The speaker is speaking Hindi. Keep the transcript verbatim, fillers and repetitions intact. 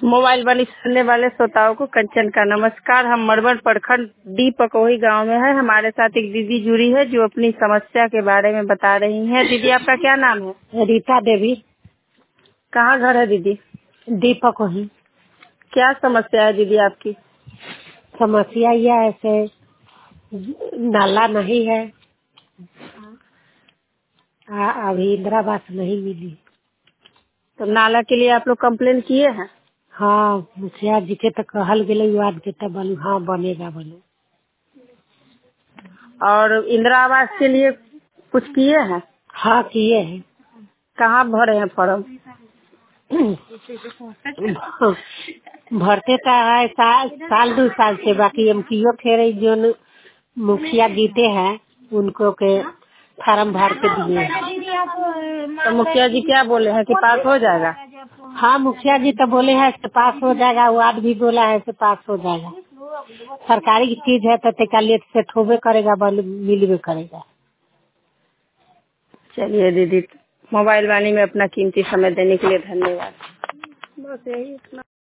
मोबाइल वाणी सुनने वाले श्रोताओं को कंचन का नमस्कार। हम मड़वन प्रखंड डी पकोही गांव में है। हमारे साथ एक दीदी जुड़ी है जो अपनी समस्या के बारे में बता रही हैं। दीदी आपका क्या नाम है? रीता देवी। कहाँ घर है दीदी? डी पकोही। क्या समस्या है दीदी आपकी? समस्या यह है ऐसे नाला नहीं है, आ, अभी इंदिरा आवास नहीं मिली। तो नाला के लिए आप लोग कंप्लेन किए हैं? हाँ, मुखिया जी के तो कहल गए वार्ड के तो बोलू हाँ बनेगा बोलो। और इंदिरा आवास के लिए कुछ किए हैं? हाँ किए हैं। कहाँ भरे हैं फॉर्म? भरते तो है साल साल दो साल से, बाकी एम पी ओ थे जो न मुखिया जीते हैं उनको के फार्म भर के दिए हैं। तो मुखिया जी क्या बोले हैं कि पास हो जाएगा? हाँ, मुखिया जी तो बोले हैं कि पास हो जाएगा, वार्ड भी बोला है कि पास हो जाएगा। सरकारी चीज है तो टेका लेट से ठोबे करेगा, मिलवे करेगा। चलिए दीदी, मोबाइल वाणी में अपना कीमती समय देने के लिए धन्यवाद। बस यही इतना।